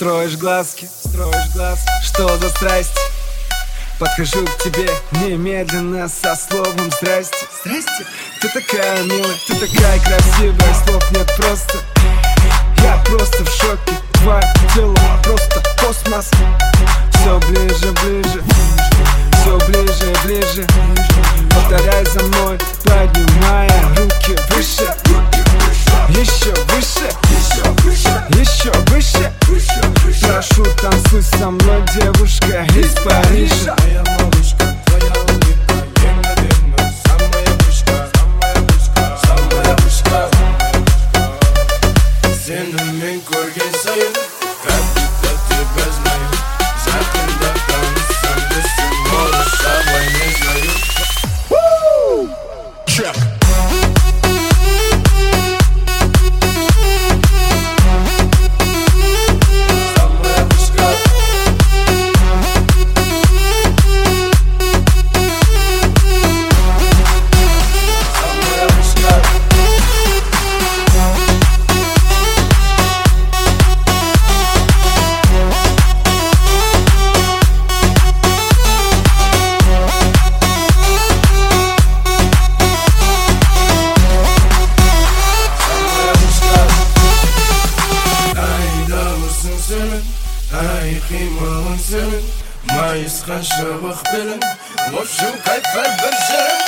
строишь глазки, что за страсть? Подхожу к тебе немедленно со словом здрасте. Ты такая милая, ты такая красивая, слов нет просто. Я просто в шоке, твое тело просто космос. Все ближе, ближе, все ближе и ближе. Повторяй за мной, поднимая руки выше. Еще выше, еще выше. Прошу, танцуй со мной, девушка из Парижа. Моя малышка, твоя улыбка, неимоверна. Самая вышка, самая вышка. Seni men ko'rgan sayin qalbimda тебя знаю. Yaqinda tanishsam desam, малыша, voy не знаю. Check. Ай, хималын сенің, майысқан шыбық белің. В общем, кайфар бір жерім.